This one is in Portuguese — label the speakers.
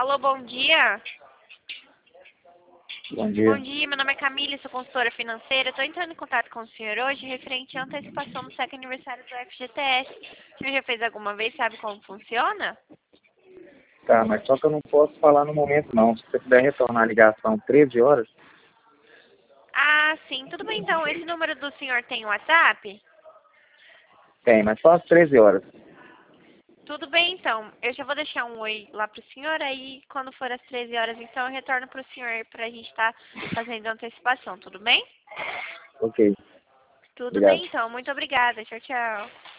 Speaker 1: Alô, bom dia.
Speaker 2: Bom dia.
Speaker 1: Bom dia, meu nome é Camila, sou consultora financeira. Estou entrando em contato com o senhor hoje referente à antecipação do sétimo aniversário do FGTS. O senhor já fez alguma vez, sabe como funciona?
Speaker 2: Tá, mas só que eu não posso falar no momento não. Se você puder retornar a ligação 13 horas,
Speaker 1: Ah, sim, tudo bem então. Esse número do senhor tem WhatsApp?
Speaker 2: tem, mas só às 13 horas.
Speaker 1: Tudo bem então. Eu já vou deixar um oi lá pro senhor, aí quando for às 13 horas então eu retorno pro senhor pra gente estar fazendo a antecipação, tudo bem?
Speaker 2: Ok,
Speaker 1: Tudo bem
Speaker 2: obrigado.
Speaker 1: então, muito obrigada. Tchau, tchau.